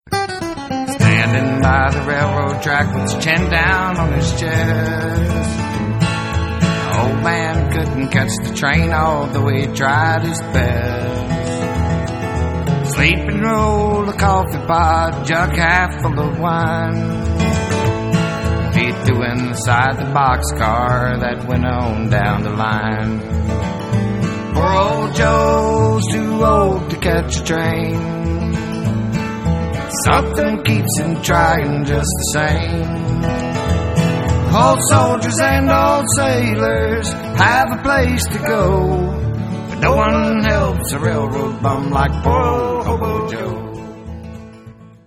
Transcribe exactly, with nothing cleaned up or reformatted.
Standing by the railroad track with his chin down on his chest, the old man couldn't catch the train, although he tried his best. Sleep and roll, a coffee pot, jug half full of wine. He threw inside the boxcar that went on down the line. Poor old Joe's too old to catch a train. Something keeps him trying just the same. Old soldiers and old sailors have a place to go, but no one helps a railroad bum like poor old Hobo Joe.